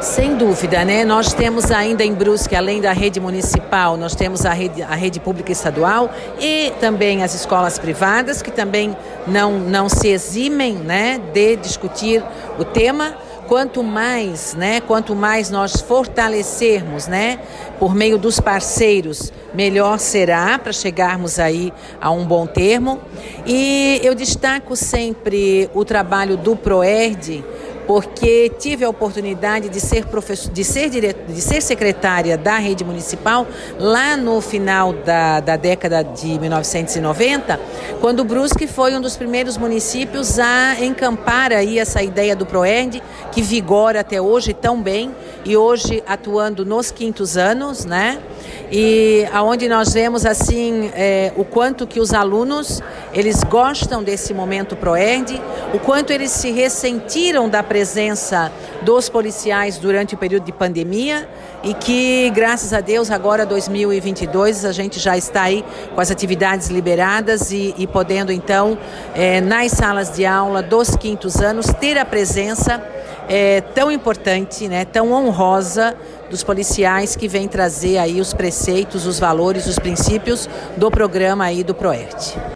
Sem dúvida, né? Nós temos ainda em Brusque, além da rede municipal, nós temos a rede pública estadual e também as escolas privadas, que também não se eximem, né, de discutir o tema. Quanto mais nós fortalecermos, né, por meio dos parceiros, melhor será para chegarmos aí a um bom termo. E eu destaco sempre o trabalho do PROERD, porque tive a oportunidade de ser secretária da rede municipal lá no final da década de 1990, quando Brusque foi um dos primeiros municípios a encampar aí essa ideia do PROERD, que vigora até hoje tão bem, e hoje atuando nos 5º anos, né? E aonde nós vemos assim o quanto que os alunos eles gostam desse momento PROERD, o quanto eles se ressentiram da presença dos policiais durante o período de pandemia, e que, graças a Deus, agora 2022 a gente já está aí com as atividades liberadas e podendo então nas salas de aula dos 5º anos ter a presença tão importante, né, tão honrosa dos policiais que vêm trazer aí os preceitos, os valores, os princípios do programa aí do PROERD.